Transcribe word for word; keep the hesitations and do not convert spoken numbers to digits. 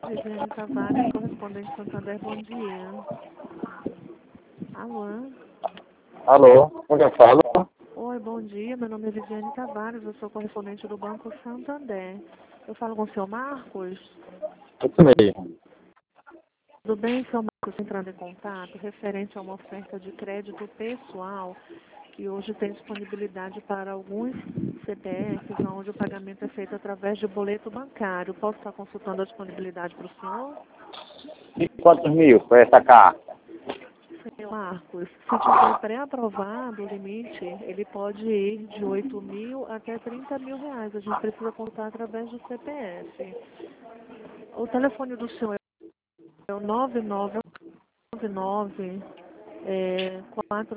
Viviane Tavares, correspondente Santander, bom dia. Alô? Alô, com quem fala? Oi, bom dia, meu nome é Viviane Tavares, eu sou correspondente do Banco Santander. Eu falo com o senhor Marcos? Isso mesmo. Tudo bem, senhor Marcos, entrando em contato, referente a uma oferta de crédito pessoal que hoje tem disponibilidade para alguns C P Fs, onde o pagamento é feito através de boleto bancário. Posso estar consultando a disponibilidade para o senhor? E quantos mil para essa carta? Senhor Marcos, se tiver pré-aprovado o limite, ele pode ir de oito mil até trinta mil reais. A gente precisa contar através do C P F. O telefone do senhor é o nove nove nove nove é, quatro